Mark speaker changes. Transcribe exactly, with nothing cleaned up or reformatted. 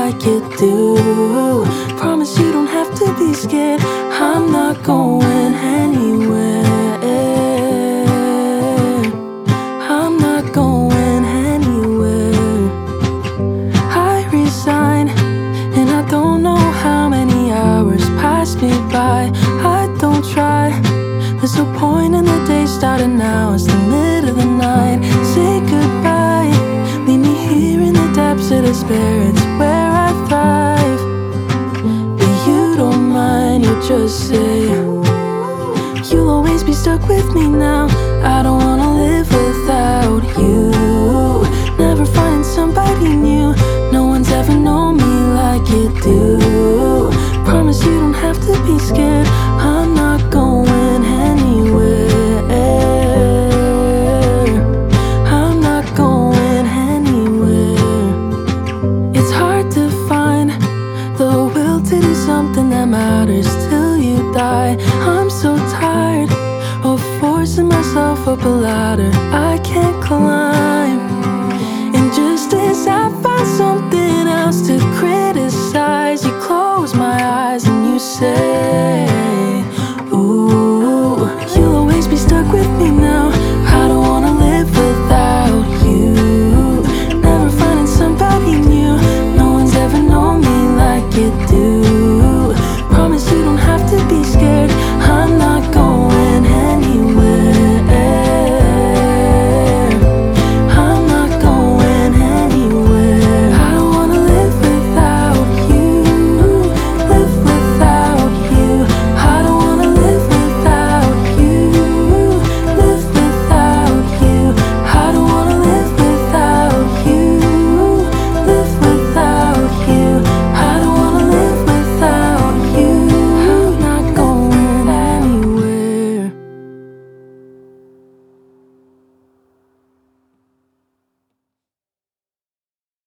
Speaker 1: like you do. Promise you don't have to be scared. I'm not going anywhere. I'm not going anywhere. I resign, and I don't know how many hours pass me by. I don't try. There's no point in the day starting now. It's the middle of the night. Say goodbye. Leave me here in the depths of despair. It's where I thrive. But you don't mind. You just say you'll always be stuck with me now. I don't wanna live without you. Never find somebody new. No one's ever known me like you do. Promise you don't have to be scared. I'm not going anywhere. I'm not going anywhere. It's hard to find the will to do something that matters till you die. I'm so tired of forcing myself up a ladder I can't climb.